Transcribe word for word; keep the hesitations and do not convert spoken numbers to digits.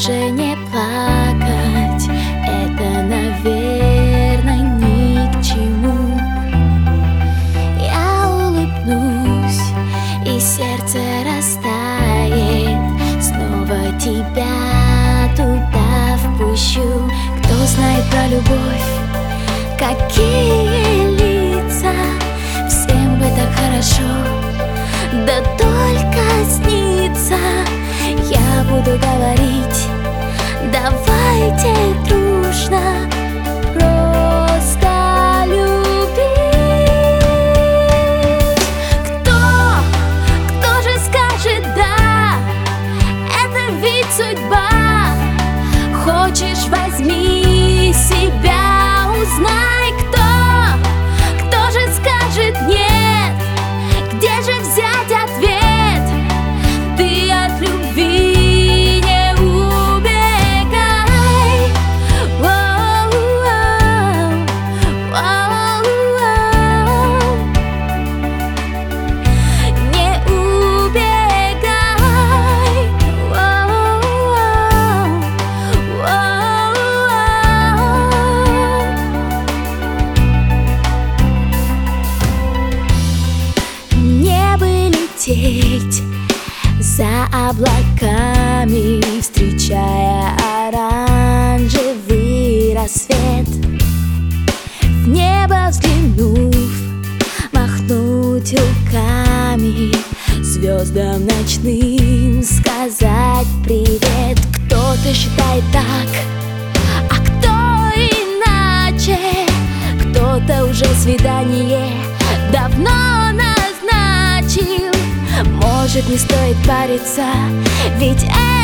больше не плакать. Это, наверное, ни к чему. Я улыбнусь, и сердце растает. Снова тебя туда впущу. Кто знает про любовь, какие лица. Всем бы так хорошо, да только снится. Я буду говорить: давайте дружно просто любить. Кто, кто же скажет да? Это ведь судьба. Хочешь, возьми себя, узнай, кто, кто же скажет нет? Где же взять ответ? Ты от любви не убегай. Воу-воу, воу-воу. Не убегай. Воу-воу, воу-воу. Небо лететь за облаками, встречая оранжевый рассвет. В небо взглянув, махнуть руками, звездам ночным сказать привет. Кто-то считает так, а кто иначе. Кто-то уже свидание давно назначил. Может, не стоит париться, ведь это